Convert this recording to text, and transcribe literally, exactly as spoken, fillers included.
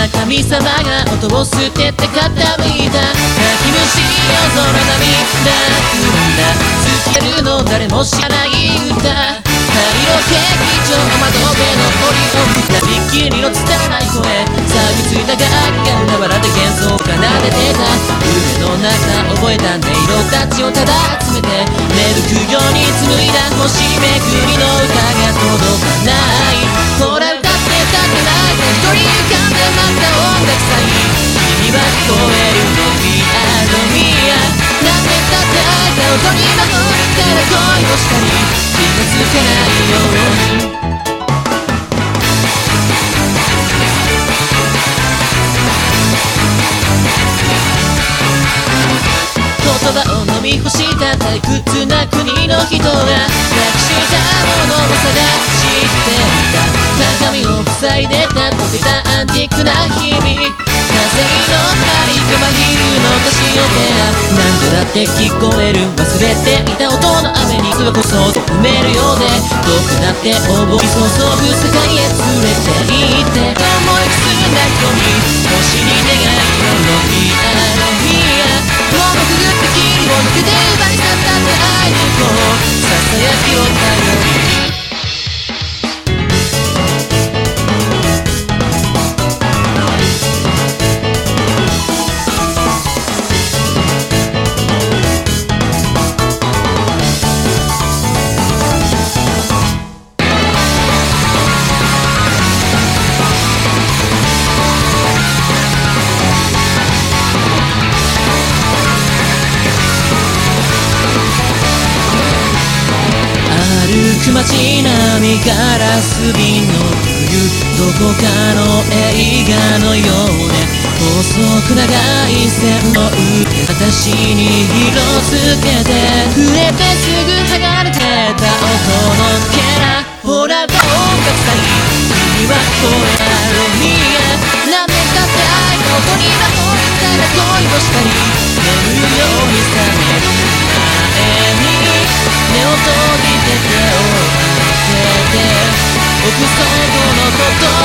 な神様が音を捨てて傾いた泣き虫夜空涙踏んだ付き合えるの誰も知らない歌太陽劇場窓辺の堀を振ったびっきりの拙い声錆びついた楽器が海原で幻想を奏でてた夢の中覚えた音色たちをただ集めて寝る苦行に紡いだ星めくりの歌が届かないほら歌ってたってないで一人浮かんでまた音楽さえ君は聞こえるの We are the me なんてたって会えた音に守ったら恋をしたり気がつかないように言葉を飲み干した退屈な国の人がなくしたものを探していた鏡を塞いでた溶けたアンティークな日々風の針と真昼のカシオペア何度だって聞こえる忘れていた音の雨にそれこそ埋めるようで遠くなって思い注ぐ世界へ連れて行って思いくすんだ瞳星に願いを伸びあの日ももくぐって霧を抜けて奪い去ったって愛にこうささやきを頼り街並みガラス瓶の冬どこかの映画のようで細く長い線の上私に色つけて触れてすぐ剥がれてた音のけらほら音楽さえ君はこれアロミア何年だって愛の音に守ったら恋をしたり眠るように覚める前に目を閉じて手を合わせて奥底のこと